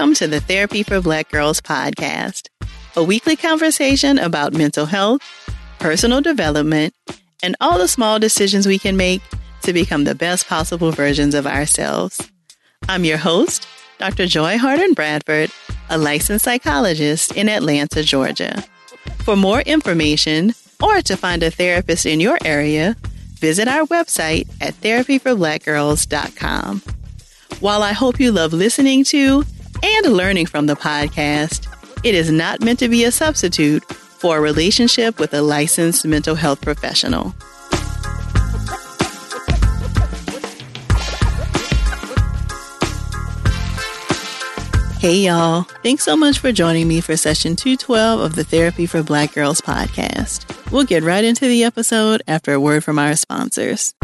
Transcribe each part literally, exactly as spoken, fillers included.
Welcome to the Therapy for Black Girls podcast, a weekly conversation about mental health, personal development, and all the small decisions we can make to become the best possible versions of ourselves. I'm your host, Doctor Joy Harden Bradford, a licensed psychologist in Atlanta, Georgia. For more information or to find a therapist in your area, visit our website at therapy for black girls dot com. While I hope you love listening to and learning from the podcast, it is not meant to be a substitute for a relationship with a licensed mental health professional. Hey y'all, thanks so much for joining me for session two twelve of the Therapy for Black Girls podcast. We'll get right into the episode after a word from our sponsors.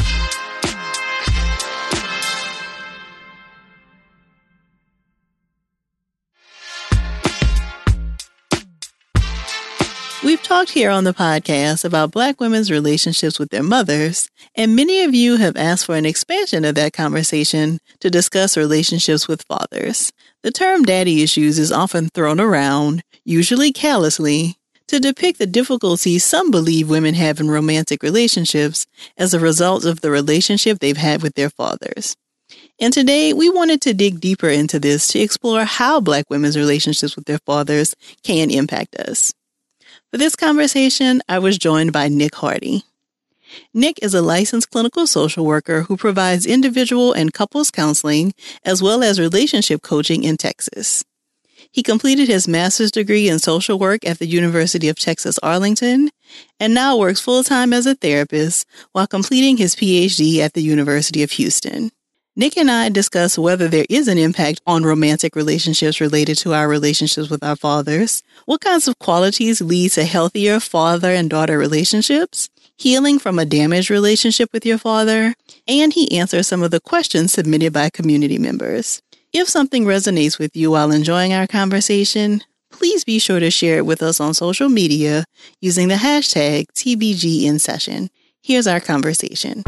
We've talked here on the podcast about Black women's relationships with their mothers, and many of you have asked for an expansion of that conversation to discuss relationships with fathers. The term daddy issues is often thrown around, usually callously, to depict the difficulties some believe women have in romantic relationships as a result of the relationship they've had with their fathers. And today, we wanted to dig deeper into this to explore how Black women's relationships with their fathers can impact us. For this conversation, I was joined by Nick Hardy. Nick is a licensed clinical social worker who provides individual and couples counseling as well as relationship coaching in Texas. He completed his master's degree in social work at the University of Texas Arlington and now works full-time as a therapist while completing his P H D at the University of Houston. Nick and I discuss whether there is an impact on romantic relationships related to our relationships with our fathers, what kinds of qualities lead to healthier father and daughter relationships, healing from a damaged relationship with your father, and he answers some of the questions submitted by community members. If something resonates with you while enjoying our conversation, please be sure to share it with us on social media using the hashtag T B G in session. Here's our conversation.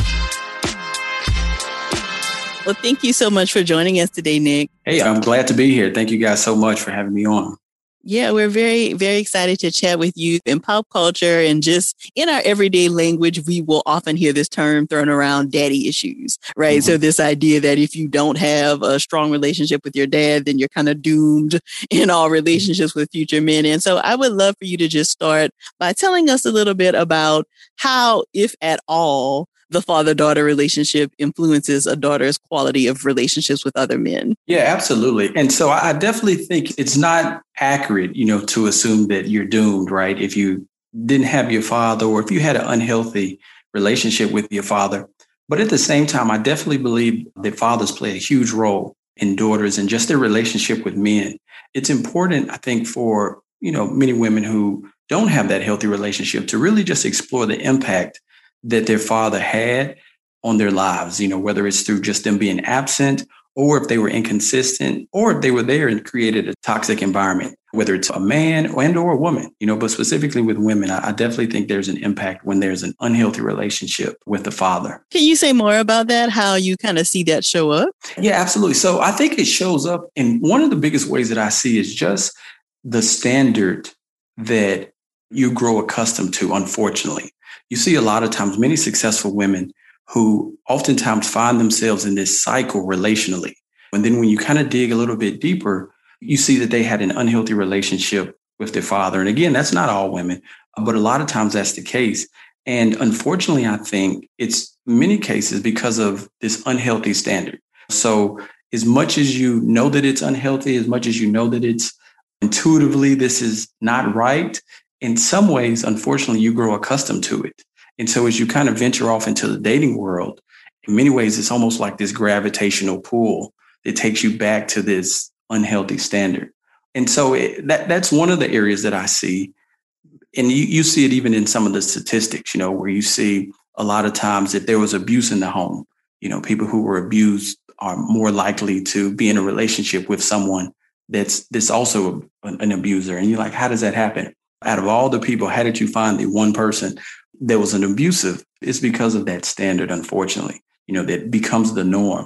Well, thank you so much for joining us today, Nick. Hey, I'm glad to be here. Thank you guys so much for having me on. Yeah, we're very, very excited to chat with you. In pop culture and just in our everyday language, we will often hear this term thrown around, daddy issues, right? Mm-hmm. So this idea that if you don't have a strong relationship with your dad, then you're kind of doomed in all relationships with future men. And so I would love for you to just start by telling us a little bit about how, if at all, the father-daughter relationship influences a daughter's quality of relationships with other men. Yeah, absolutely. And so I definitely think it's not accurate, you know, to assume that you're doomed, right? If you didn't have your father or if you had an unhealthy relationship with your father. But at the same time, I definitely believe that fathers play a huge role in daughters and just their relationship with men. It's important, I think, for, you know, many women who don't have that healthy relationship to really just explore the impact that their father had on their lives, you know, whether it's through just them being absent or if they were inconsistent or if they were there and created a toxic environment, whether it's a man and or a woman, you know, but specifically with women, I definitely think there's an impact when there's an unhealthy relationship with the father. Can you say more about that, how you kind of see that show up? Yeah, absolutely. So I think it shows up in one of the biggest ways that I see is just the standard that you grow accustomed to, unfortunately. You see a lot of times many successful women who oftentimes find themselves in this cycle relationally. And then when you kind of dig a little bit deeper, you see that they had an unhealthy relationship with their father. And again, that's not all women, but a lot of times that's the case. And unfortunately, I think it's many cases because of this unhealthy standard. So as much as you know that it's unhealthy, as much as you know that it's intuitively this is not right, in some ways, unfortunately, you grow accustomed to it. And so as you kind of venture off into the dating world, in many ways, it's almost like this gravitational pull that takes you back to this unhealthy standard. And so it, that that's one of the areas that I see. And you, you see it even in some of the statistics, you know, where you see a lot of times if there was abuse in the home, you know, people who were abused are more likely to be in a relationship with someone that's, that's also an, an abuser. And you're like, how does that happen? Out of all the people, how did you find the one person that was an abusive? It's because of that standard, unfortunately, you know, that becomes the norm.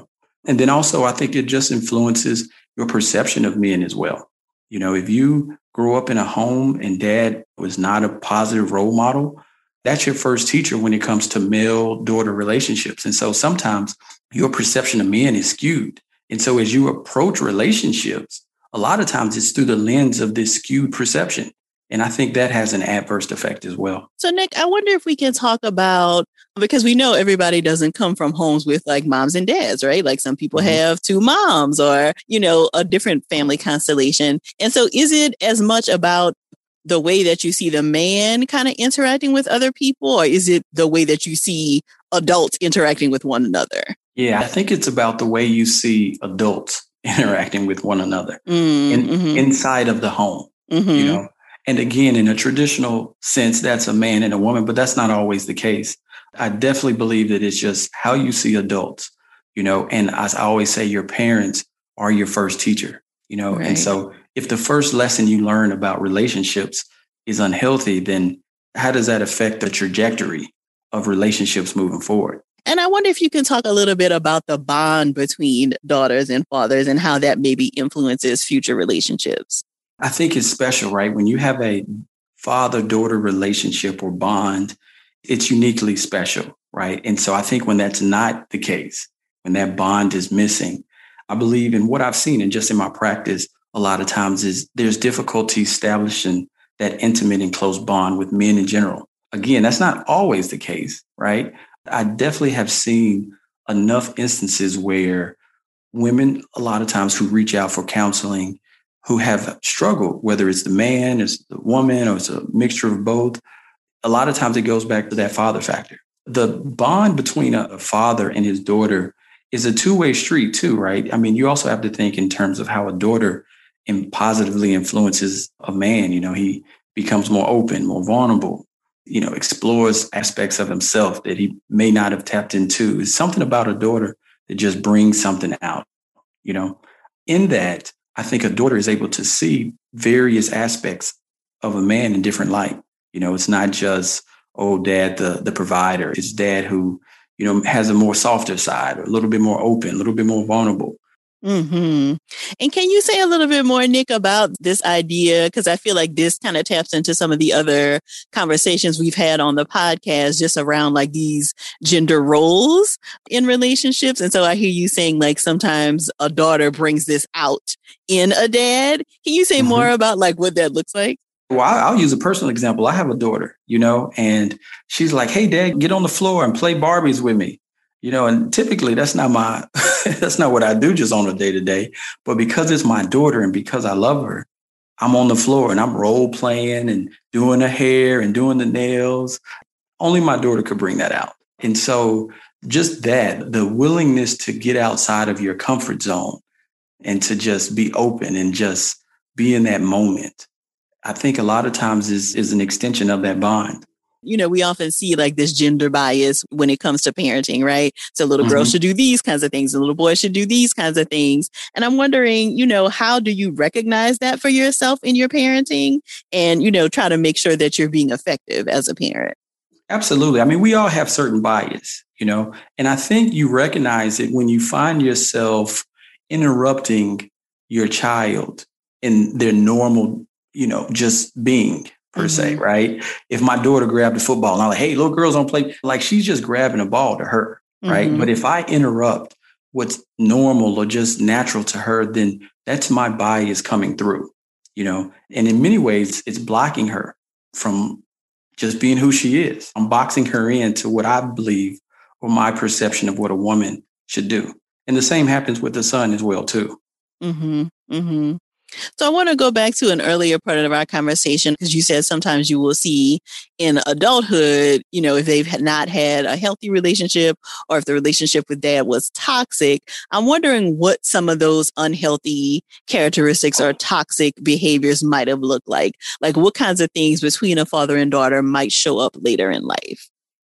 And then also, I think it just influences your perception of men as well. You know, if you grew up in a home and dad was not a positive role model, that's your first teacher when it comes to male-daughter relationships. And so sometimes your perception of men is skewed. And so as you approach relationships, a lot of times it's through the lens of this skewed perception. And I think that has an adverse effect as well. So, Nick, I wonder if we can talk about, because we know everybody doesn't come from homes with like moms and dads, right? Like some people mm-hmm. have two moms or, you know, a different family constellation. And so is it as much about the way that you see the man kind of interacting with other people, or is it the way that you see adults interacting with one another? Yeah, I think it's about the way you see adults interacting with one another mm-hmm. in, inside of the home, mm-hmm. you know? And again, in a traditional sense, that's a man and a woman, but that's not always the case. I definitely believe that it's just how you see adults, you know, and as I always say, your parents are your first teacher, you know, right. And so if the first lesson you learn about relationships is unhealthy, then how does that affect the trajectory of relationships moving forward? And I wonder if you can talk a little bit about the bond between daughters and fathers and how that maybe influences future relationships. I think it's special, right? When you have a father-daughter relationship or bond, it's uniquely special, right? And so I think when that's not the case, when that bond is missing, I believe in what I've seen and just in my practice, a lot of times is there's difficulty establishing that intimate and close bond with men in general. Again, that's not always the case, right? I definitely have seen enough instances where women, a lot of times who reach out for counseling, who have struggled, whether it's the man, it's the woman, or it's a mixture of both. A lot of times it goes back to that father factor. The bond between a father and his daughter is a two-way street too, right? I mean, you also have to think in terms of how a daughter positively influences a man. You know, he becomes more open, more vulnerable, you know, explores aspects of himself that he may not have tapped into. It's something about a daughter that just brings something out, you know. In that, I think a daughter is able to see various aspects of a man in different light. You know, it's not just, oh, dad, the, the provider. It's dad who, you know, has a more softer side, or a little bit more open, a little bit more vulnerable. Mm-hmm. And can you say a little bit more, Nick, about this idea? Because I feel like this kind of taps into some of the other conversations we've had on the podcast just around like these gender roles in relationships. And so I hear you saying like sometimes a daughter brings this out in a dad. Can you say mm-hmm. more about like what that looks like? Well, I'll use a personal example. I have a daughter, you know, and she's like, hey, Dad, get on the floor and play Barbies with me. You know, and typically that's not my, that's not what I do just on a day to day. But because it's my daughter and because I love her, I'm on the floor and I'm role playing and doing the hair and doing the nails. Only my daughter could bring that out. And so just that, the willingness to get outside of your comfort zone and to just be open and just be in that moment, I think a lot of times is, is an extension of that bond. You know, we often see like this gender bias when it comes to parenting, right? So little mm-hmm. girls should do these kinds of things and little boys should do these kinds of things. And I'm wondering, you know, how do you recognize that for yourself in your parenting and, you know, try to make sure that you're being effective as a parent? Absolutely. I mean, we all have certain bias, you know, and I think you recognize it when you find yourself interrupting your child in their normal, you know, just being. Per mm-hmm. se, right? If my daughter grabbed the football and I'm like, hey, little girls don't play, like she's just grabbing a ball to her, right? Mm-hmm. But if I interrupt what's normal or just natural to her, then that's my bias coming through, you know? And in many ways, it's blocking her from just being who she is. I'm boxing her into what I believe or my perception of what a woman should do. And the same happens with the son as well, too. Mm-hmm. Mm-hmm. So I want to go back to an earlier part of our conversation, because you said sometimes you will see in adulthood, you know, if they've not had a healthy relationship or if the relationship with dad was toxic. I'm wondering what some of those unhealthy characteristics or toxic behaviors might have looked like. Like what kinds of things between a father and daughter might show up later in life?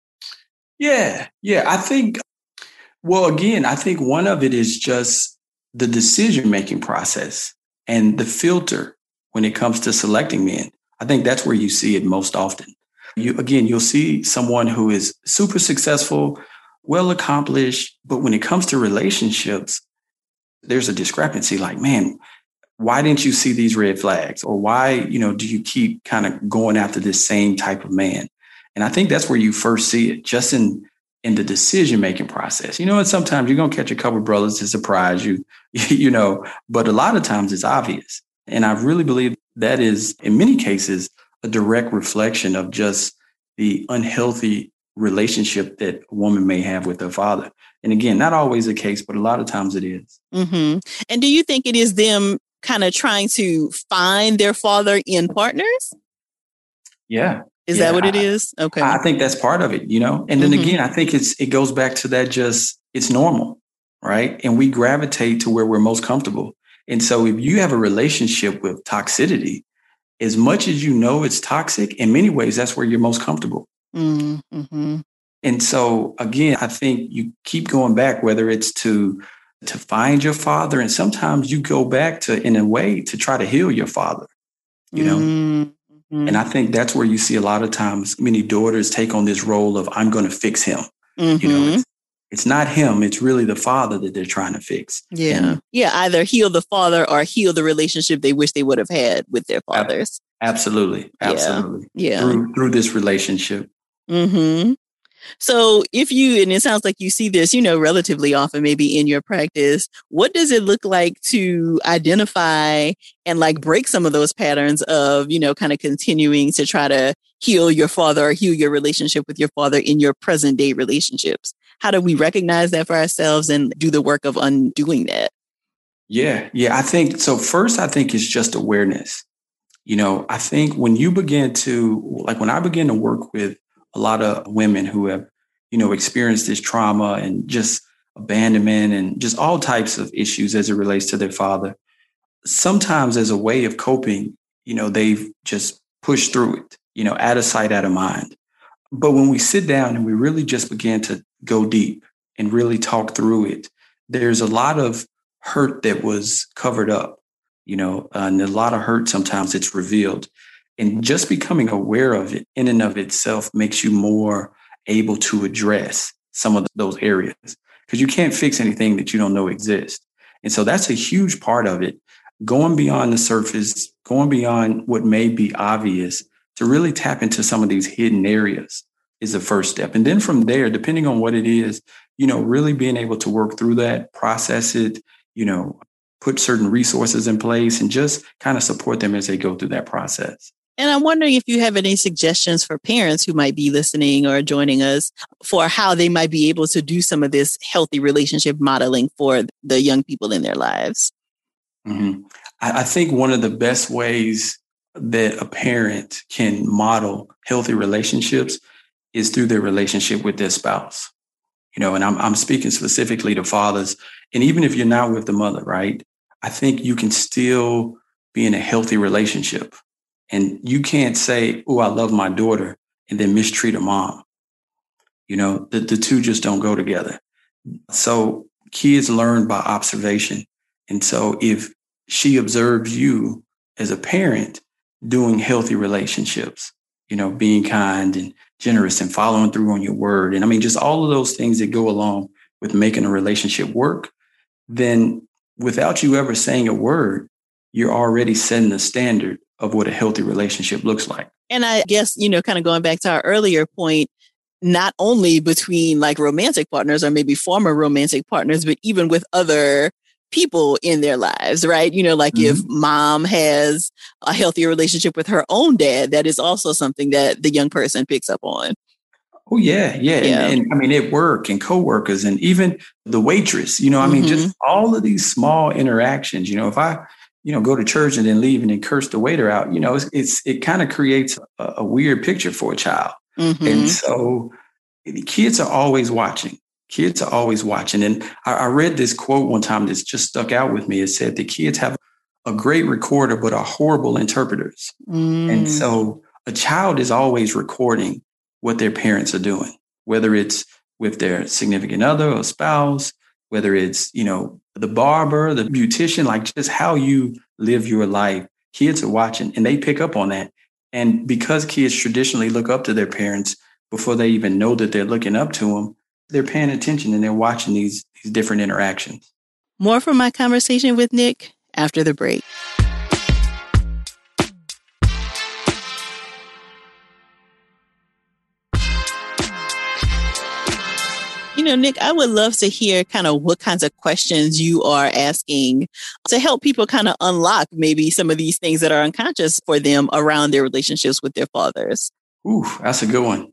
Yeah, yeah, I think, well, again, I think one of it is just the decision-making process. And the filter when it comes to selecting men, I think that's where you see it most often. You, again, you'll see someone who is super successful, well accomplished. But when it comes to relationships, there's a discrepancy. Like, man, why didn't you see these red flags? Or why, you know, do you keep kind of going after this same type of man? And I think that's where you first see it, just in in the decision-making process. You know, and sometimes you're going to catch a couple of brothers to surprise you, you know, but a lot of times it's obvious. And I really believe that is, in many cases, a direct reflection of just the unhealthy relationship that a woman may have with her father. And again, not always the case, but a lot of times it is. Mm-hmm. And do you think it is them kind of trying to find their father in partners? Yeah. Is yeah, that what I, it is? Okay. I think that's part of it, you know, and then mm-hmm. again, I think it's, it goes back to that, just, it's normal, right? And we gravitate to where we're most comfortable. And so if you have a relationship with toxicity, as much as you know it's toxic, in many ways, that's where you're most comfortable. Mm-hmm. And so, again, I think you keep going back, whether it's to to find your father, and sometimes you go back to, in a way, to try to heal your father, you know? Mm-hmm. And I think that's where you see a lot of times many daughters take on this role of, I'm going to fix him. Mm-hmm. You know, it's, it's not him. It's really the father that they're trying to fix. Yeah. And, yeah. Either heal the father or heal the relationship they wish they would have had with their fathers. Absolutely. Absolutely. Yeah. yeah. Through, through this relationship. Mm-hmm. So if you, and it sounds like you see this, you know, relatively often, maybe in your practice, what does it look like to identify and like break some of those patterns of, you know, kind of continuing to try to heal your father or heal your relationship with your father in your present day relationships? How do we recognize that for ourselves and do the work of undoing that? Yeah. Yeah. I think so. First, I think it's just awareness. You know, I think when you begin to, like when I begin to work with a lot of women who have, you know, experienced this trauma and just abandonment and just all types of issues as it relates to their father, sometimes as a way of coping, you know, they've just pushed through it, you know, out of sight, out of mind. But when we sit down and we really just begin to go deep and really talk through it, there's a lot of hurt that was covered up, you know, and a lot of hurt sometimes it's revealed. And just becoming aware of it in and of itself makes you more able to address some of those areas, because you can't fix anything that you don't know exists. And so that's a huge part of it. Going beyond the surface, going beyond what may be obvious to really tap into some of these hidden areas is the first step. And then from there, depending on what it is, you know, really being able to work through that, process it, you know, put certain resources in place and just kind of support them as they go through that process. And I'm wondering if you have any suggestions for parents who might be listening or joining us for how they might be able to do some of this healthy relationship modeling for the young people in their lives. Mm-hmm. I, I think one of the best ways that a parent can model healthy relationships is through their relationship with their spouse. You know, and I'm I'm speaking specifically to fathers. And even if you're not with the mother, right, I think you can still be in a healthy relationship. And you can't say, oh, I love my daughter, and then mistreat her mom. You know, the, the two just don't go together. So kids learn by observation. And so if she observes you as a parent doing healthy relationships, you know, being kind and generous and following through on your word, and I mean, just all of those things that go along with making a relationship work, then without you ever saying a word, you're already setting the standard of what a healthy relationship looks like. And I guess, you know, kind of going back to our earlier point, not only between like romantic partners or maybe former romantic partners, but even with other people in their lives, right? You know, like mm-hmm. if mom has a healthier relationship with her own dad, that is also something that the young person picks up on. Oh, yeah, yeah. yeah. And, and I mean, at work and coworkers and even the waitress, you know, I mm-hmm. mean, just all of these small interactions, you know, if I, you know, go to church and then leave and then curse the waiter out, you know, it's, it's it kind of creates a, a weird picture for a child. Mm-hmm. And so kids are always watching. Kids are always watching. And I, I read this quote one time that's just stuck out with me. It said the kids have a great recorder, but are horrible interpreters. Mm. And so a child is always recording what their parents are doing, whether it's with their significant other or spouse, whether it's, you know, the barber, the beautician, like just how you live your life. Kids are watching and they pick up on that. And because kids traditionally look up to their parents before they even know that they're looking up to them, they're paying attention and they're watching these, these different interactions. More from my conversation with Nick after the break. You know, Nick, I would love to hear kind of what kinds of questions you are asking to help people kind of unlock maybe some of these things that are unconscious for them around their relationships with their fathers. Ooh, that's a good one.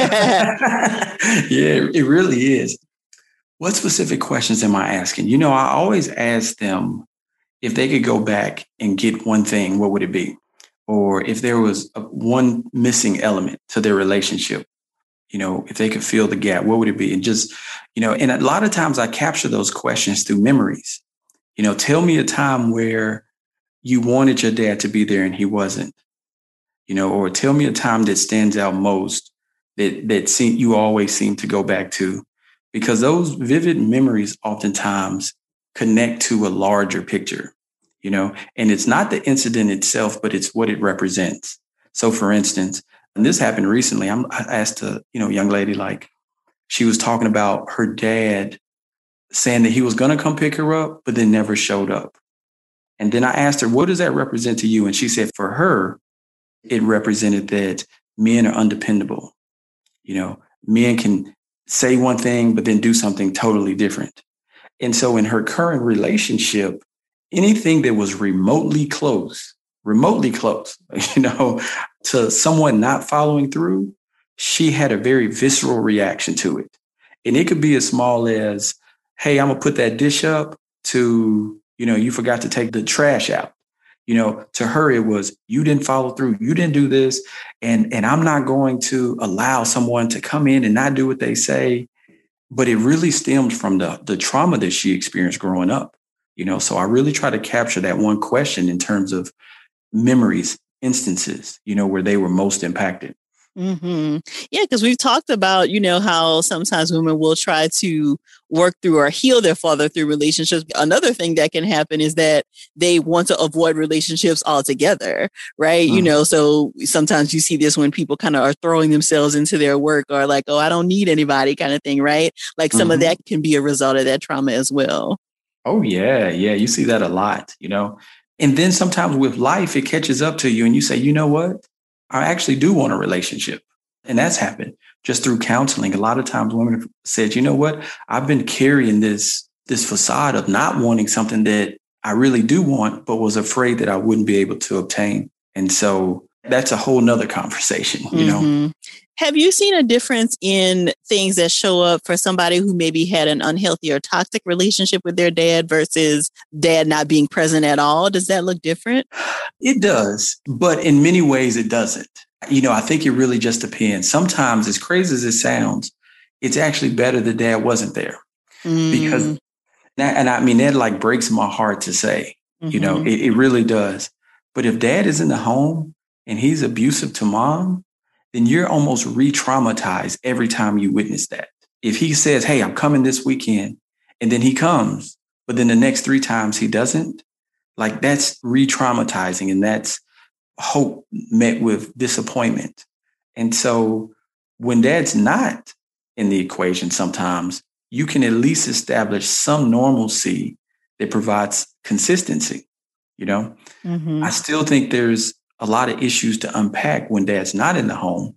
Yeah, it really is. What specific questions am I asking? You know, I always ask them if they could go back and get one thing, what would it be? Or if there was a, one missing element to their relationship, you know, if they could fill the gap, what would it be? And just, you know, and a lot of times I capture those questions through memories. You know, tell me a time where you wanted your dad to be there and he wasn't, you know, or tell me a time that stands out most that, that seem, you always seem to go back to, because those vivid memories oftentimes connect to a larger picture, you know, and it's not the incident itself, but it's what it represents. So for instance, and this happened recently, I'm, I asked a, you know, young lady, like, she was talking about her dad saying that he was going to come pick her up, but then never showed up. And then I asked her, what does that represent to you? And she said, for her, it represented that men are undependable. You know, men can say one thing, but then do something totally different. And so in her current relationship, anything that was remotely close, remotely close, you know, to someone not following through, she had a very visceral reaction to it. And it could be as small as, hey, I'm going to put that dish up, to, you know, you forgot to take the trash out. You know, to her, it was, you didn't follow through. You didn't do this. And, and I'm not going to allow someone to come in and not do what they say. But it really stemmed from the, the trauma that she experienced growing up. You know, so I really try to capture that one question in terms of memories, instances, you know, where they were most impacted. Mm-hmm. Yeah, because we've talked about, you know, how sometimes women will try to work through or heal their father through relationships. Another thing that can happen is that they want to avoid relationships altogether, right? Mm-hmm. You know, so sometimes you see this when people kind of are throwing themselves into their work, or like, oh, I don't need anybody kind of thing, right? Like some mm-hmm. of that can be a result of that trauma as well. Oh, yeah. Yeah. You see that a lot, you know, and then sometimes with life, it catches up to you and you say, you know what? I actually do want a relationship. And that's happened just through counseling. A lot of times women have said, you know what, I've been carrying this, this facade of not wanting something that I really do want, but was afraid that I wouldn't be able to obtain. And so that's a whole nother conversation, you mm-hmm. know. Have you seen a difference in things that show up for somebody who maybe had an unhealthy or toxic relationship with their dad versus dad not being present at all? Does that look different? It does, but in many ways it doesn't. You know, I think it really just depends. Sometimes, as crazy as it sounds, it's actually better that dad wasn't there. Mm. Because, and I mean, that like breaks my heart to say, mm-hmm. you know, it, it really does. But if dad is in the home and he's abusive to mom, then you're almost re-traumatized every time you witness that. If he says, hey, I'm coming this weekend, and then he comes, but then the next three times he doesn't, like that's re-traumatizing, and that's hope met with disappointment. And so when dad's not in the equation, sometimes you can at least establish some normalcy that provides consistency, you know? Mm-hmm. I still think there's a lot of issues to unpack when dad's not in the home.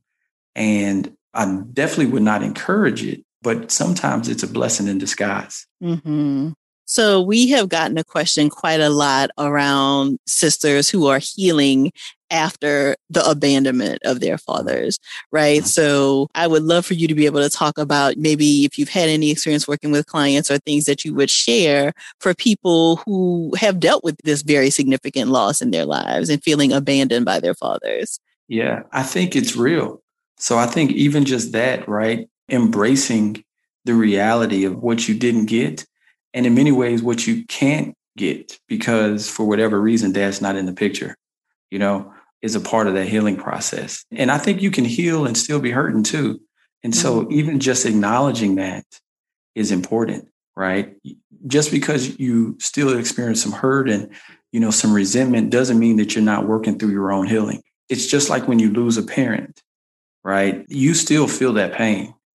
And I definitely would not encourage it, but sometimes it's a blessing in disguise. Mm-hmm. So we have gotten a question quite a lot around sisters who are healing after the abandonment of their fathers, right? Mm-hmm. So I would love for you to be able to talk about maybe if you've had any experience working with clients or things that you would share for people who have dealt with this very significant loss in their lives and feeling abandoned by their fathers. Yeah, I think it's real. So I think even just that, right? Embracing the reality of what you didn't get, and in many ways, what you can't get, because for whatever reason, dad's not in the picture, you know, is a part of that healing process. And I think you can heal and still be hurting too. And mm-hmm. so even just acknowledging that is important, right? Just because you still experience some hurt and, you know, some resentment doesn't mean that you're not working through your own healing. It's just like when you lose a parent, right? You still feel that pain.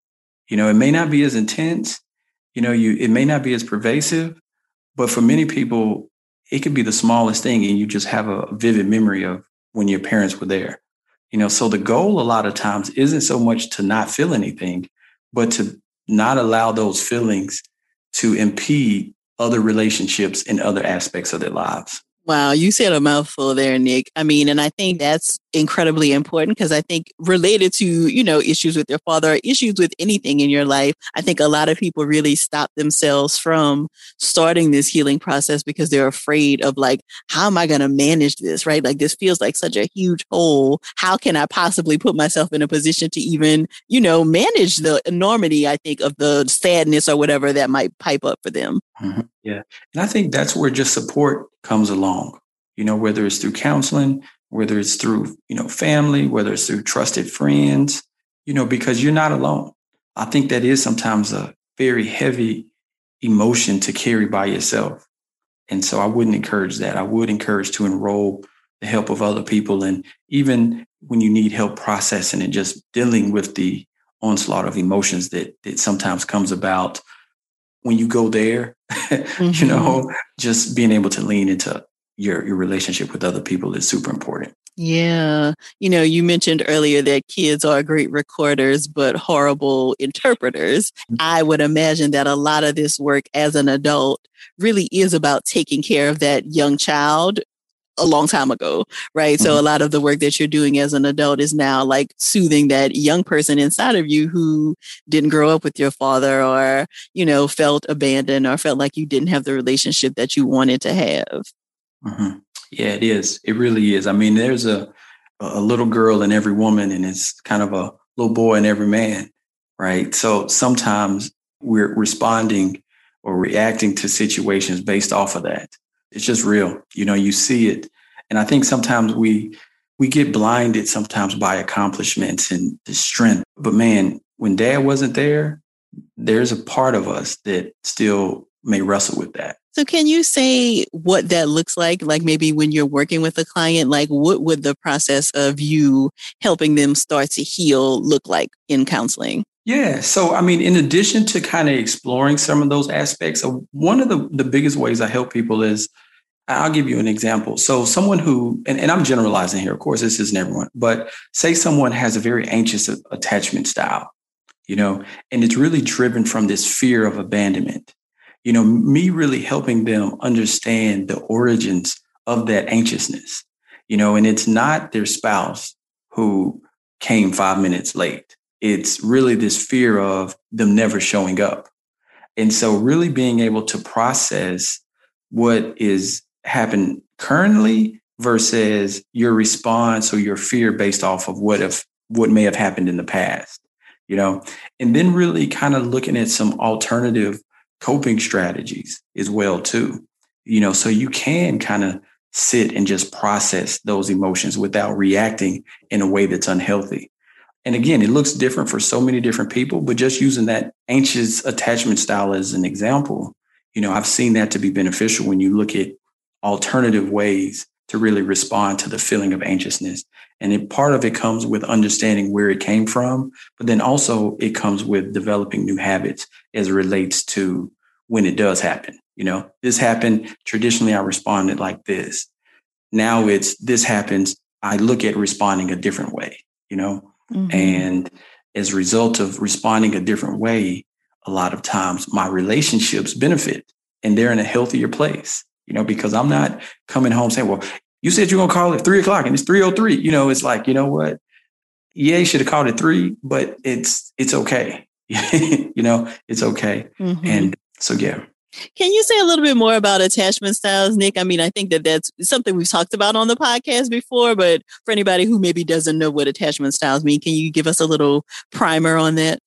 You know, it may not be as intense, you know, you it may not be as pervasive, but for many people, it could be the smallest thing and you just have a vivid memory of when your parents were there. You know, so the goal a lot of times isn't so much to not feel anything, but to not allow those feelings to impede other relationships and other aspects of their lives. Wow, you said a mouthful there, Nick. I mean, and I think that's incredibly important because I think related to, you know, issues with your father, or issues with anything in your life, I think a lot of people really stop themselves from starting this healing process because they're afraid of like, how am I going to manage this, right? Like this feels like such a huge hole. How can I possibly put myself in a position to even, you know, manage the enormity, I think, of the sadness or whatever that might pipe up for them? Mm-hmm. Yeah. And I think that's where just support comes along, you know, whether it's through counseling, whether it's through, you know, family, whether it's through trusted friends, you know, because you're not alone. I think that is sometimes a very heavy emotion to carry by yourself. And so I wouldn't encourage that. I would encourage to enroll the help of other people. And even when you need help processing and just dealing with the onslaught of emotions that, that sometimes comes about when you go there, mm-hmm. you know, just being able to lean into your, your relationship with other people is super important. Yeah. You know, you mentioned earlier that kids are great recorders, but horrible interpreters. Mm-hmm. I would imagine that a lot of this work as an adult really is about taking care of that young child a long time ago, right? Mm-hmm. So a lot of the work that you're doing as an adult is now like soothing that young person inside of you who didn't grow up with your father or, you know, felt abandoned or felt like you didn't have the relationship that you wanted to have. Mm-hmm. Yeah, it is. It really is. I mean, there's a, a little girl in every woman and it's kind of a little boy in every man, right? So sometimes we're responding or reacting to situations based off of that. It's just real. You know, you see it. And I think sometimes we we get blinded sometimes by accomplishments and the strength. But man, when dad wasn't there, there's a part of us that still may wrestle with that. So can you say what that looks like? Like maybe when you're working with a client, like what would the process of you helping them start to heal look like in counseling? Yeah. So, I mean, in addition to kind of exploring some of those aspects, so one of the, the biggest ways I help people is, I'll give you an example. So someone who, and, and I'm generalizing here, of course, this isn't everyone, but say someone has a very anxious attachment style, you know, and it's really driven from this fear of abandonment. You know, me really helping them understand the origins of that anxiousness, you know, and it's not their spouse who came five minutes late. It's really this fear of them never showing up. And so really being able to process what is happening currently versus your response or your fear based off of what if what may have happened in the past, you know, and then really kind of looking at some alternative coping strategies as well, too, you know, so you can kind of sit and just process those emotions without reacting in a way that's unhealthy. And again, it looks different for so many different people, but just using that anxious attachment style as an example, you know, I've seen that to be beneficial when you look at alternative ways to really respond to the feeling of anxiousness. And it, part of it comes with understanding where it came from, but then also it comes with developing new habits as it relates to when it does happen. You know, this happened. Traditionally, I responded like this. Now it's this happens. I look at responding a different way, you know, mm-hmm. and as a result of responding a different way, a lot of times my relationships benefit and they're in a healthier place, you know, because I'm not coming home saying, well, you said you're going to call at three o'clock and it's three oh three. You know, it's like, you know what? Yeah, you should have called at three, but it's it's okay. you know, it's okay. Mm-hmm. And so, yeah. Can you say a little bit more about attachment styles, Nick? I mean, I think that that's something we've talked about on the podcast before, but for anybody who maybe doesn't know what attachment styles mean, can you give us a little primer on that?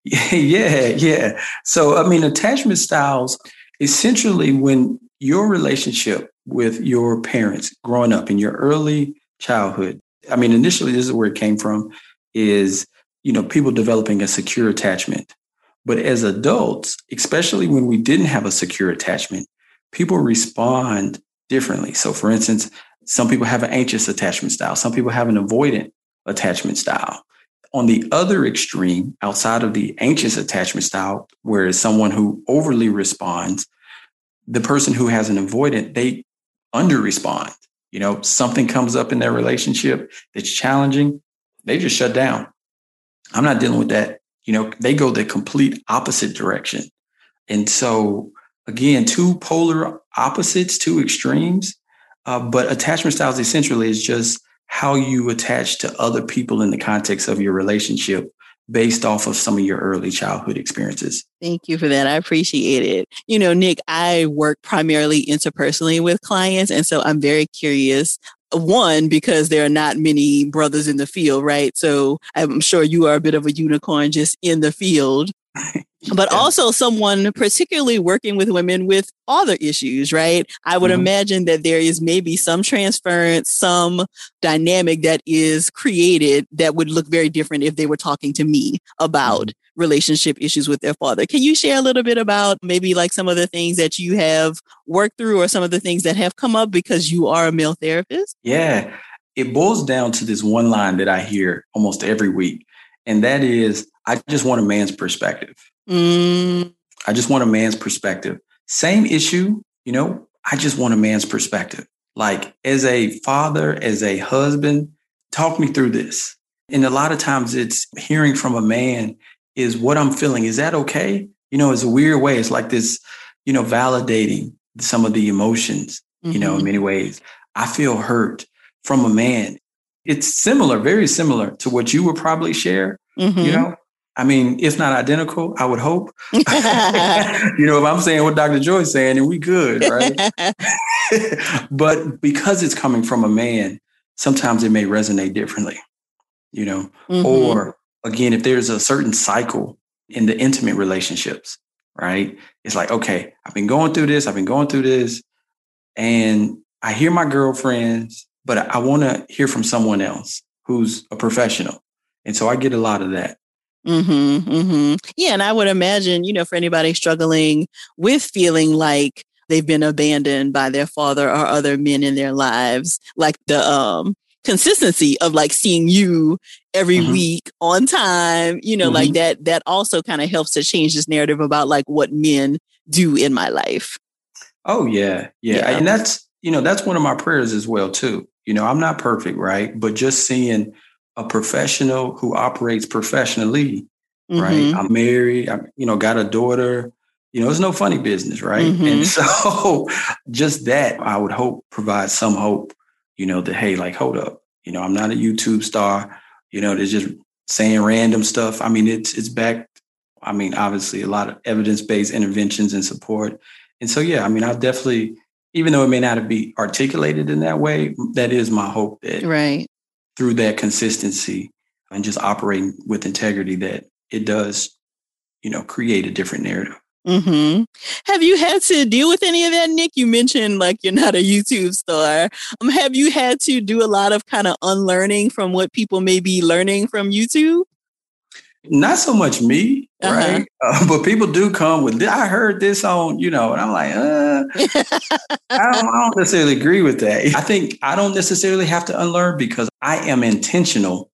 Yeah, yeah. So, I mean, attachment styles, essentially when your relationship with your parents growing up in your early childhood, I mean, initially, this is where it came from, is, you know, people developing a secure attachment. But as adults, especially when we didn't have a secure attachment, people respond differently. So for instance, some people have an anxious attachment style. Some people have an avoidant attachment style. On the other extreme, outside of the anxious attachment style, where it's someone who overly responds, the person who has an avoidant, they under respond. You know, something comes up in their relationship that's challenging, they just shut down. I'm not dealing with that. You know, they go the complete opposite direction. And so, again, two polar opposites, two extremes. Uh, but attachment styles essentially is just how you attach to other people in the context of your relationship based off of some of your early childhood experiences. Thank you for that. I appreciate it. You know, Nick, I work primarily interpersonally with clients. And so I'm very curious. One, because there are not many brothers in the field, right? So I'm sure you are a bit of a unicorn just in the field. But yeah. Also someone particularly working with women with father issues, right? I would mm-hmm. imagine that there is maybe some transference, some dynamic that is created that would look very different if they were talking to me about mm-hmm. relationship issues with their father. Can you share a little bit about maybe like some of the things that you have worked through or some of the things that have come up because you are a male therapist? Yeah, it boils down to this one line that I hear almost every week. And that is, I just want a man's perspective. Mm. I just want a man's perspective. Same issue, you know, I just want a man's perspective. Like as a father, as a husband, talk me through this. And a lot of times it's hearing from a man is what I'm feeling. Is that okay? You know, it's a weird way. It's like this, you know, validating some of the emotions, mm-hmm. you know, in many ways. I feel hurt from a man. It's similar, very similar to what you would probably share, mm-hmm. you know. I mean, if not identical, I would hope. You know, if I'm saying what Doctor Joy's saying, then we good, right? But because it's coming from a man, sometimes it may resonate differently, you know. Mm-hmm. Or again, if there's a certain cycle in the intimate relationships, right? It's like, okay, I've been going through this, I've been going through this, and I hear my girlfriends, but I want to hear from someone else who's a professional. And so I get a lot of that. Mm-hmm, mm-hmm. Yeah. And I would imagine, you know, for anybody struggling with feeling like they've been abandoned by their father or other men in their lives, like the um, consistency of like seeing you every mm-hmm. week on time, you know, mm-hmm. like that, that also kind of helps to change this narrative about like what men do in my life. Oh, yeah. Yeah. yeah. And that's, you know, that's one of my prayers as well, too. You know, I'm not perfect, right? But just seeing a professional who operates professionally, mm-hmm. right? I'm married, I, you know, got a daughter, you know, it's no funny business, right? Mm-hmm. And so just that, I would hope provides some hope, you know, that, hey, like, hold up, you know, I'm not a YouTube star, you know, they're just saying random stuff. I mean, it's, it's backed. I mean, obviously a lot of evidence-based interventions and support. And so, yeah, I mean, I definitely, even though it may not be articulated in that way, that is my hope that right. through that consistency and just operating with integrity, that it does, you know, create a different narrative. Mm-hmm. Have you had to deal with any of that, Nick? You mentioned like you're not a YouTube star. Um, have you had to do a lot of kind of unlearning from what people may be learning from YouTube? Not so much me, uh-huh. right? Uh, but people do come with, I heard this on, you know, and I'm like, uh, I, don't, I don't necessarily agree with that. I think I don't necessarily have to unlearn because I am intentional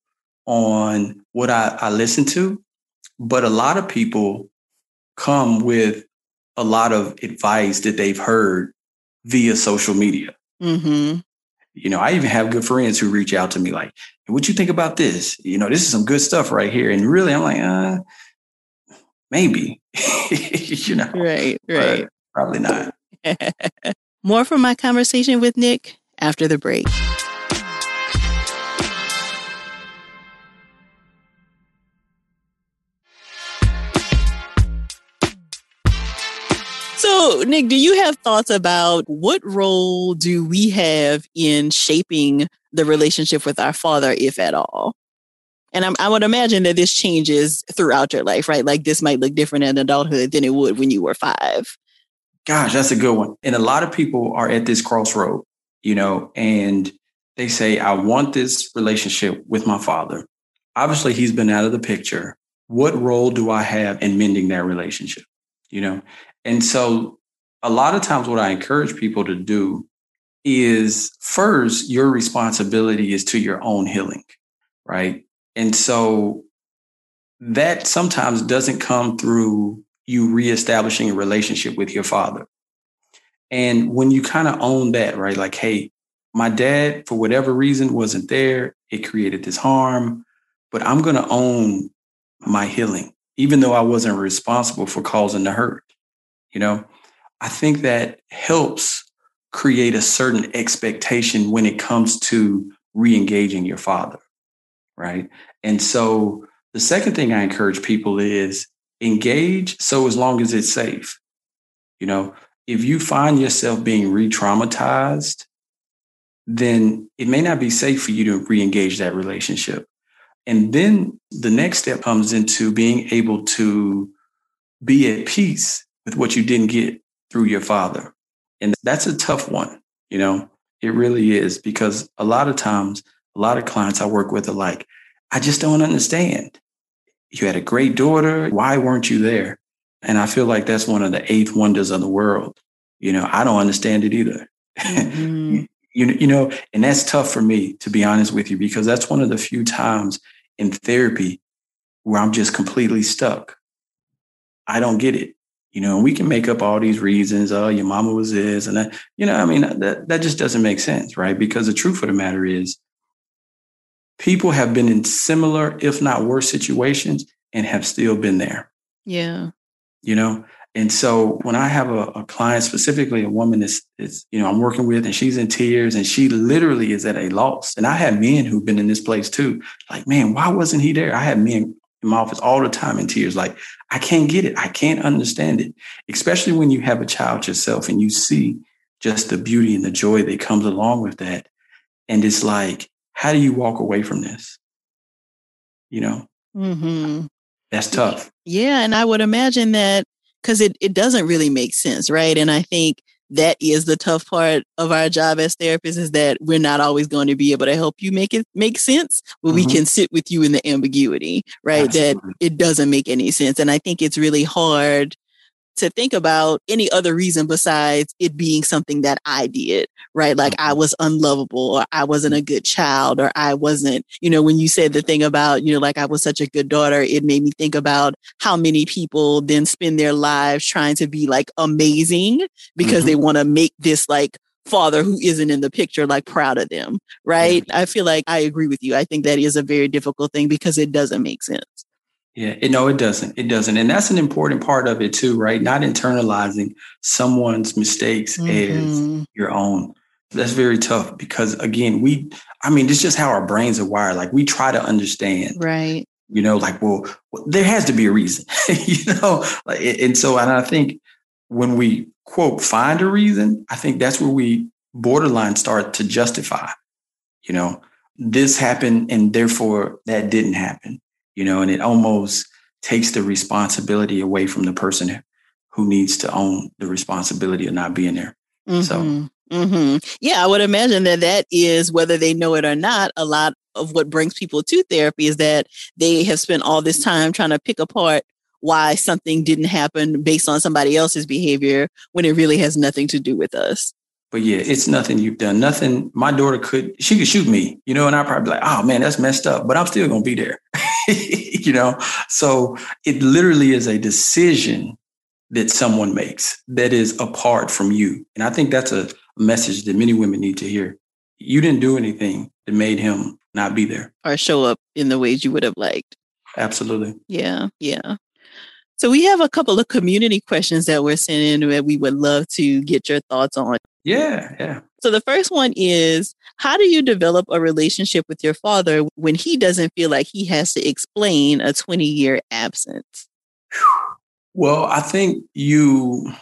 on what I, I listen to. But a lot of people come with a lot of advice that they've heard via social media. Mm-hmm. You know, I even have good friends who reach out to me like, what you think about this? You know, this is some good stuff right here. And really, I'm like, uh, maybe, you know, right, right. Probably not. More from my conversation with Nick after the break. So, Nick, do you have thoughts about what role do we have in shaping the relationship with our father, if at all? And I'm, I would imagine that this changes throughout your life, right? Like this might look different in adulthood than it would when you were five. Gosh, that's a good one. And a lot of people are at this crossroad, you know, and they say, I want this relationship with my father. Obviously, he's been out of the picture. What role do I have in mending that relationship? You know? And so a lot of times what I encourage people to do is first, your responsibility is to your own healing, right? And so that sometimes doesn't come through you reestablishing a relationship with your father. And when you kind of own that, right? Like, hey, my dad, for whatever reason, wasn't there. It created this harm, but I'm going to own my healing, even though I wasn't responsible for causing the hurt. You know, I think that helps create a certain expectation when it comes to re-engaging your father, right? And so the second thing I encourage people is engage so as long as it's safe. You know, if you find yourself being re-traumatized, then it may not be safe for you to re-engage that relationship. And then the next step comes into being able to be at peace with what you didn't get through your father. And that's a tough one, you know, it really is, because a lot of times, a lot of clients I work with are like, I just don't understand. You had a great daughter. Why weren't you there? And I feel like that's one of the eighth wonders of the world. You know, I don't understand it either. Mm-hmm. you, you know, and that's tough for me, to be honest with you, because that's one of the few times in therapy where I'm just completely stuck. I don't get it. You know, we can make up all these reasons. Oh, your mama was this and that. You know, I mean, that, that just doesn't make sense, right? Because the truth of the matter is, people have been in similar, if not worse situations and have still been there. Yeah. You know, and so when I have a, a client, specifically a woman that's, that's, you know, I'm working with, and she's in tears and she literally is at a loss. And I have men who've been in this place too. Like, man, why wasn't he there? I have men in my office all the time in tears. Like, I can't get it. I can't understand it, especially when you have a child yourself and you see just the beauty and the joy that comes along with that. And it's like, how do you walk away from this? You know, mm-hmm. That's tough. Yeah. And I would imagine that, because it, it doesn't really make sense, right? And I think that is the tough part of our job as therapists, is that we're not always going to be able to help you make it make sense, but mm-hmm. we can sit with you in the ambiguity, right? Absolutely. That it doesn't make any sense. And I think it's really hard to think about any other reason besides it being something that I did, right? Like I was unlovable, or I wasn't a good child, or I wasn't, you know, when you said the thing about, you know, like I was such a good daughter, it made me think about how many people then spend their lives trying to be like amazing because mm-hmm. they want to make this like father who isn't in the picture like proud of them, right? Yeah. I feel like I agree with you. I think that is a very difficult thing because it doesn't make sense. Yeah, it, no, it doesn't. It doesn't. And that's an important part of it too, right? Not internalizing someone's mistakes mm-hmm. as your own. That's very tough because, again, we, I mean, it's just how our brains are wired. Like, we try to understand. Right. You know, like, well, well there has to be a reason, you know? Like, and so, and I think when we, quote, find a reason, I think that's where we borderline start to justify, you know, this happened and therefore that didn't happen. You know, and it almost takes the responsibility away from the person who needs to own the responsibility of not being there. Mm-hmm. So, mm-hmm. yeah, I would imagine that that is, whether they know it or not, a lot of what brings people to therapy is that they have spent all this time trying to pick apart why something didn't happen based on somebody else's behavior when it really has nothing to do with us. But yeah, it's nothing you've done. Nothing. My daughter could, she could shoot me, you know, and I'd probably be like, oh man, that's messed up, but I'm still going to be there, you know? So it literally is a decision that someone makes that is apart from you. And I think that's a message that many women need to hear. You didn't do anything that made him not be there. Or show up in the ways you would have liked. Absolutely. Yeah, yeah. So we have a couple of community questions that we're sending that we would love to get your thoughts on. Yeah, yeah. So the first one is, how do you develop a relationship with your father when he doesn't feel like he has to explain a twenty-year absence? Well, I think you,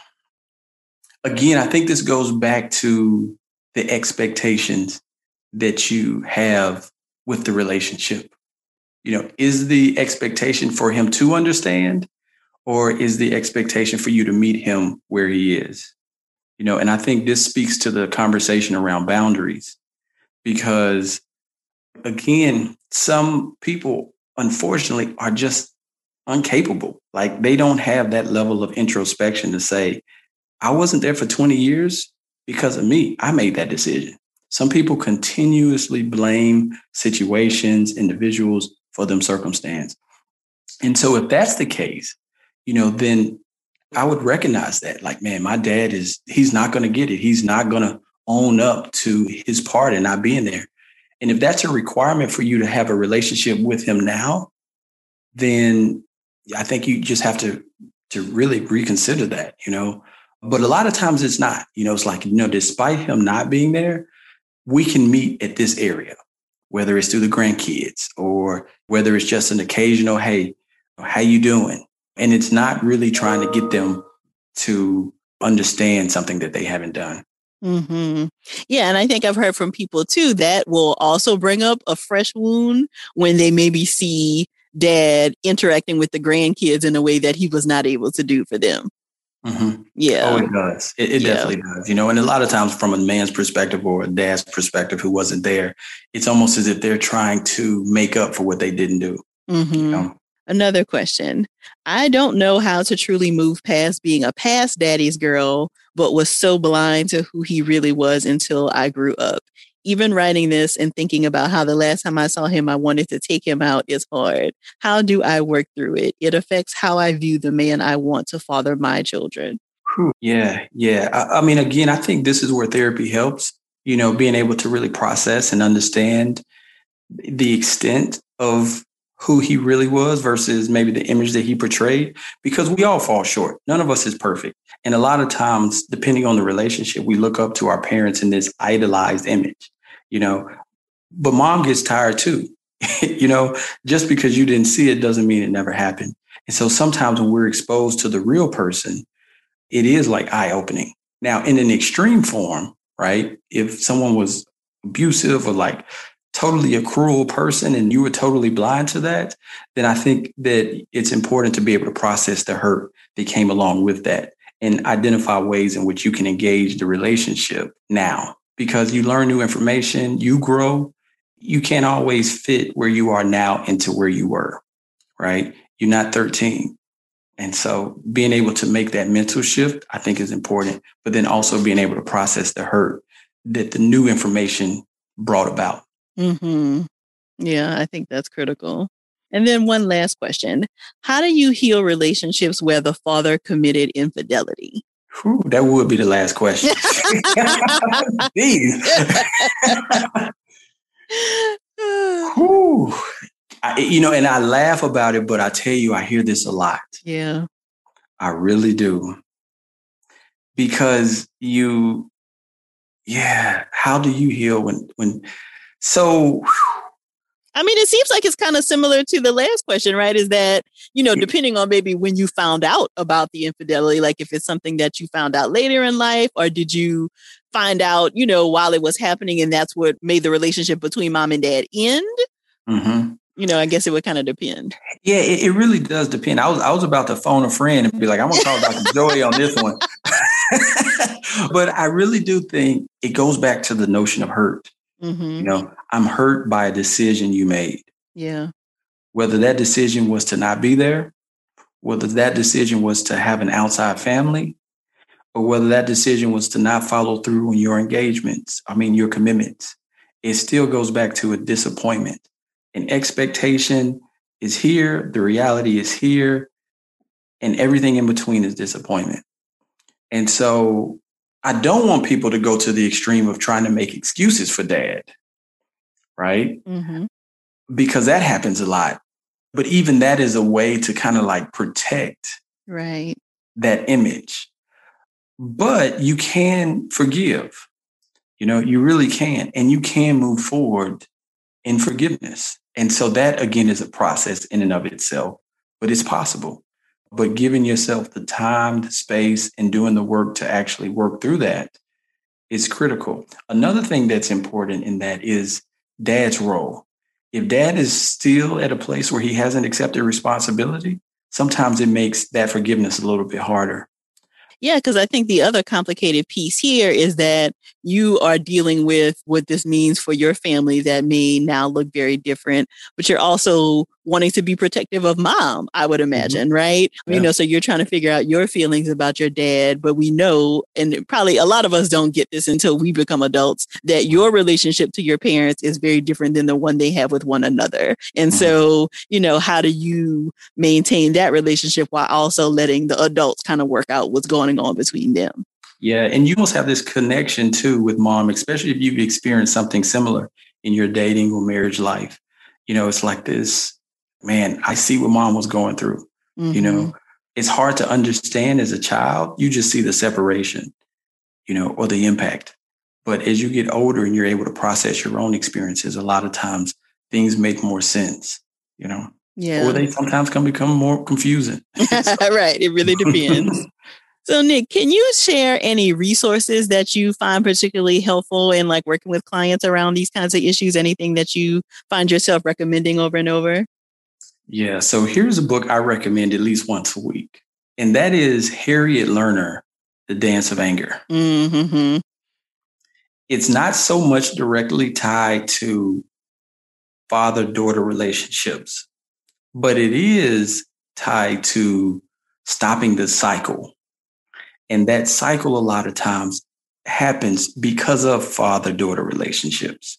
again, I think this goes back to the expectations that you have with the relationship. You know, is the expectation for him to understand, or is the expectation for you to meet him where he is? You know, and I think this speaks to the conversation around boundaries, because, again, some people, unfortunately, are just incapable. Like, they don't have that level of introspection to say, I wasn't there for twenty years because of me. I made that decision. Some people continuously blame situations, individuals for them circumstance. And so if that's the case, you know, then I would recognize that, like, man, my dad is, he's not going to get it. He's not going to own up to his part in not being there. And if that's a requirement for you to have a relationship with him now, then I think you just have to, to really reconsider that, you know. But a lot of times it's not, you know, it's like, you know, despite him not being there, we can meet at this area, whether it's through the grandkids or whether it's just an occasional, hey, how you doing? And it's not really trying to get them to understand something that they haven't done. Mm-hmm. Yeah. And I think I've heard from people too, that will also bring up a fresh wound when they maybe see dad interacting with the grandkids in a way that he was not able to do for them. Mm-hmm. Yeah. Oh, it does. It, it yeah. definitely does. You know, and a lot of times from a man's perspective or a dad's perspective who wasn't there, it's almost as if they're trying to make up for what they didn't do. Mm-hmm. You know? Another question. I don't know how to truly move past being a past daddy's girl, but was so blind to who he really was until I grew up. Even writing this and thinking about how the last time I saw him, I wanted to take him out is hard. How do I work through it? It affects how I view the man I want to father my children. Yeah, yeah. I, I mean, again, I think this is where therapy helps, you know, being able to really process and understand the extent of who he really was versus maybe the image that he portrayed, because we all fall short. None of us is perfect. And a lot of times, depending on the relationship, we look up to our parents in this idolized image, you know, but mom gets tired too. You know, just because you didn't see it doesn't mean it never happened. And so sometimes when we're exposed to the real person, it is like eye-opening. Now, in an extreme form, right? If someone was abusive or like totally a cruel person and you were totally blind to that, then I think that it's important to be able to process the hurt that came along with that and identify ways in which you can engage the relationship now, because you learn new information, you grow. You can't always fit where you are now into where you were, right? You're not thirteen. And so being able to make that mental shift, I think is important, but then also being able to process the hurt that the new information brought about. Mm-hmm. Yeah, I think that's critical. And then one last question. How do you heal relationships where the father committed infidelity? Whew, that would be the last question. Whew. I, you know, and I laugh about it, but I tell you, I hear this a lot. Yeah. I really do. Because you, yeah, how do you heal when, when, so. I mean, it seems like it's kind of similar to the last question, right? Is that, you know, depending on maybe when you found out about the infidelity, like if it's something that you found out later in life, or did you find out, you know, while it was happening and that's what made the relationship between mom and dad end? Mm-hmm. You know, I guess it would kind of depend. Yeah, it, it really does depend. I was I was about to phone a friend and be like, I'm going to call Doctor Joey on this one. But I really do think it goes back to the notion of hurt. Mm-hmm. You know, I'm hurt by a decision you made. Yeah. Whether that decision was to not be there, whether that decision was to have an outside family, or whether that decision was to not follow through on your engagements, I mean, your commitments, it still goes back to a disappointment. An expectation is here, the reality is here, and everything in between is disappointment. And so I don't want people to go to the extreme of trying to make excuses for dad, right? Mm-hmm. Because that happens a lot. But even that is a way to kind of like protect right. that image. But you can forgive, you know, you really can, and you can move forward in forgiveness. And so that, again, is a process in and of itself, but it's possible. But giving yourself the time, the space, and doing the work to actually work through that is critical. Another thing that's important in that is dad's role. If dad is still at a place where he hasn't accepted responsibility, sometimes it makes that forgiveness a little bit harder. Yeah, because I think the other complicated piece here is that you are dealing with what this means for your family that may now look very different, but you're also wanting to be protective of mom, I would imagine, mm-hmm. right? Yeah. You know, so you're trying to figure out your feelings about your dad, but we know, and probably a lot of us don't get this until we become adults, that your relationship to your parents is very different than the one they have with one another. And mm-hmm. so, you know, how do you maintain that relationship while also letting the adults kind of work out what's going on between them? Yeah. And you must have this connection too with mom, especially if you've experienced something similar in your dating or marriage life. You know, it's like this, man, I see what mom was going through. Mm-hmm. You know, it's hard to understand as a child. You just see the separation, you know, or the impact. But as you get older and you're able to process your own experiences, a lot of times things make more sense, you know, yeah. or they sometimes can become more confusing. Right. It really depends. So, Nick, can you share any resources that you find particularly helpful in like working with clients around these kinds of issues? Anything that you find yourself recommending over and over? Yeah. So here's a book I recommend at least once a week. And that is Harriet Lerner, The Dance of Anger. Mm-hmm. It's not so much directly tied to father-daughter relationships, but it is tied to stopping the cycle. And that cycle, a lot of times, happens because of father-daughter relationships.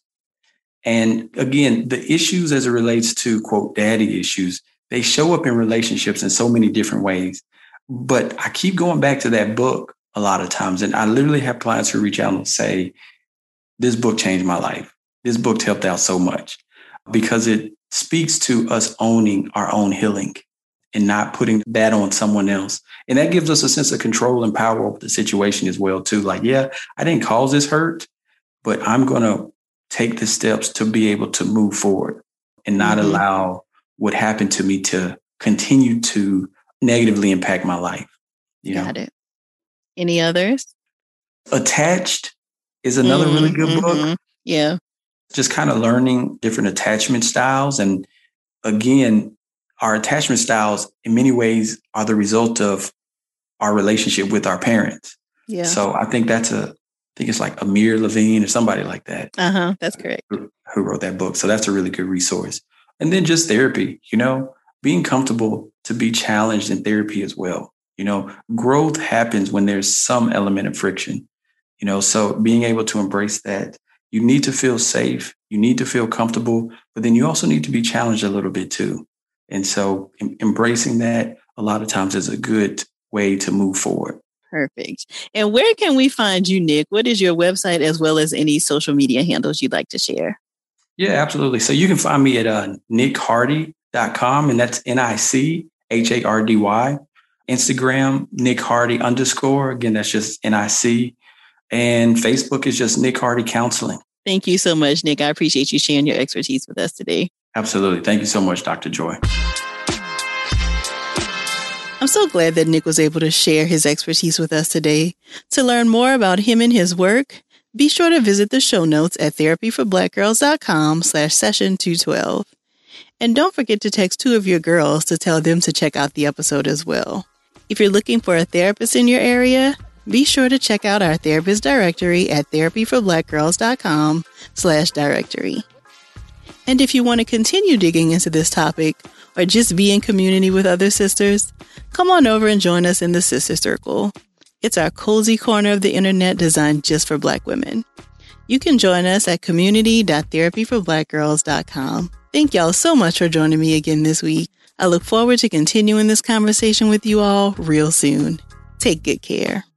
And again, the issues as it relates to, quote, daddy issues, they show up in relationships in so many different ways. But I keep going back to that book a lot of times. And I literally have clients who reach out and say, this book changed my life. This book helped out so much because it speaks to us owning our own healing and not putting that on someone else. And that gives us a sense of control and power over the situation as well, too. Like, yeah, I didn't cause this hurt, but I'm going to take the steps to be able to move forward and not mm-hmm. allow what happened to me to continue to negatively impact my life. You Got know? it. Any others? Attached is another mm-hmm. really good book. Mm-hmm. Yeah. Just kind of learning different attachment styles. And again, our attachment styles in many ways are the result of our relationship with our parents. Yeah. So I think that's a, I think it's like Amir Levine or somebody like that. Uh-huh. That's correct. Who, who wrote that book. So that's a really good resource. And then just therapy, you know, being comfortable to be challenged in therapy as well. You know, growth happens when there's some element of friction, you know, so being able to embrace that. You need to feel safe. You need to feel comfortable, but then you also need to be challenged a little bit too. And so em- embracing that a lot of times is a good way to move forward. Perfect. And where can we find you, Nick? What is your website as well as any social media handles you'd like to share? Yeah, absolutely. So you can find me at uh, nick hardy dot com, and that's N I C H A R D Y. Instagram, Nick Hardy underscore. Again, that's just N I C. And Facebook is just Nick Hardy Counseling. Thank you so much, Nick. I appreciate you sharing your expertise with us today. Absolutely. Thank you so much, Doctor Joy. I'm so glad that Nick was able to share his expertise with us today. To learn more about him and his work, be sure to visit the show notes at therapyforblackgirls.com slash session 212. And don't forget to text two of your girls to tell them to check out the episode as well. If you're looking for a therapist in your area, be sure to check out our therapist directory at therapyforblackgirls.com slash directory. And if you want to continue digging into this topic or just be in community with other sisters, come on over and join us in the Sister Circle. It's our cozy corner of the internet designed just for Black women. You can join us at community dot therapy for black girls dot com. Thank y'all so much for joining me again this week. I look forward to continuing this conversation with you all real soon. Take good care.